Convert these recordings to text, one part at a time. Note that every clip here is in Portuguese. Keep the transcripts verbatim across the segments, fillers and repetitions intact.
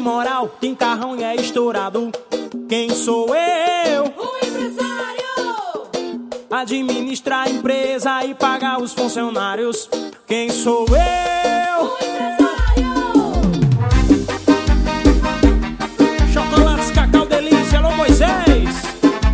moral, tem carrão e é estourado. Quem sou eu? O empresário. Administra a empresa e paga os funcionários. Quem sou eu? O empresário. Chocolates, Cacau Delícia, alô Moisés.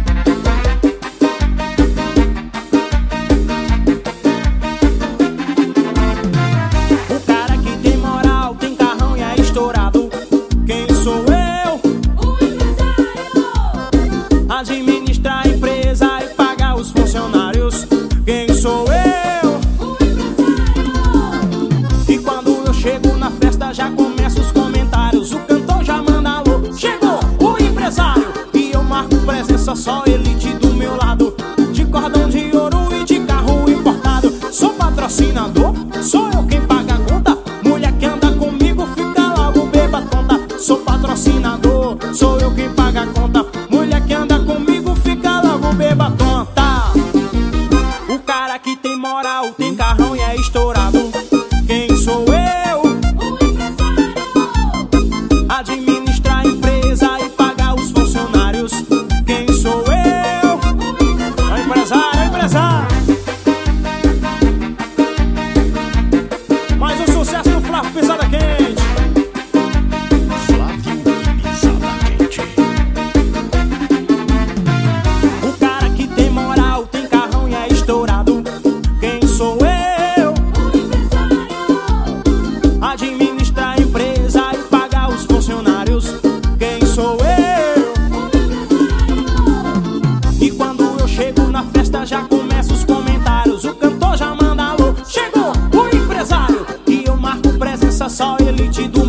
O cara que tem moral, tem carrão e é estourado. Quem sou eu? O empresário. Administra a empresa e paga os funcionários. Quem sou eu? O empresário. E quando eu chego na festa já começam os comentários. O cantor já manda alô, chegou o empresário. E eu marco presença, só elite do meu lado. De cordão de ouro e de carro importado. Sou patrocinador, sou eu quem paga a conta. Mulher que anda comigo fica logo beba tonta. Sou patrocinador, sou eu quem paga a conta. Mulher que anda comigo fica logo beba tonta. O cara que tem moral, tem carrão e é estourado. Quem sou eu? O empresário. Administra a empresa e paga os funcionários. Quem sou eu? O empresário, empresário. Mais um sucesso do Flávio Pisada Quente. Flávio Pisada Quente. O cara que tem moral, tem carrão e é estourado. Quem sou eu? O empresário. Administra a empresa e paga os funcionários. Quem sou eu? E quando eu chego na festa já começam os comentários. O cantor já manda alô, chegou o empresário. E eu marco presença, só elite do